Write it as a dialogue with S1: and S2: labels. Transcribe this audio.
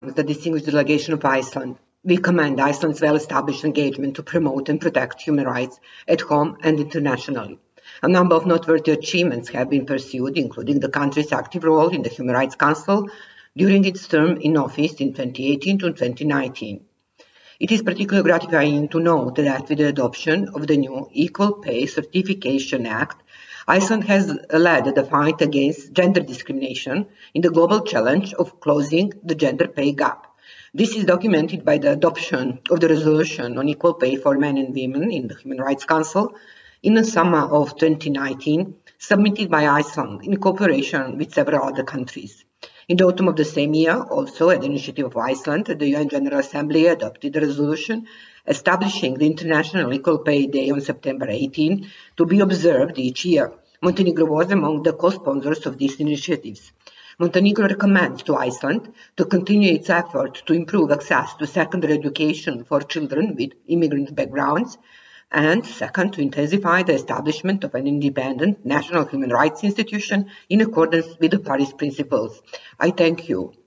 S1: the distinguished delegation of Iceland. We commend Iceland's well-established engagement to promote and protect human rights at home and internationally. A number of noteworthy achievements have been pursued, including the country's active role in the Human Rights Council during its term in office in 2018 to 2019. It is particularly gratifying to note that with the adoption of the new Equal Pay Certification Act, Iceland has led the fight against gender discrimination in the global challenge of closing the gender pay gap. This is documented by the adoption of the resolution on equal pay for men and women in the Human Rights Council in the summer of 2019, submitted by Iceland in cooperation with several other countries. In the autumn of the same year, also at the initiative of Iceland, the UN General Assembly adopted a resolution establishing the International Equal Pay Day on September 18 to be observed each year. Montenegro was among the co-sponsors of these initiatives. Montenegro recommends to Iceland to continue its effort to improve access to secondary education for children with immigrant backgrounds, and second, to intensify the establishment of an independent national human rights institution in accordance with the Paris Principles. I thank you.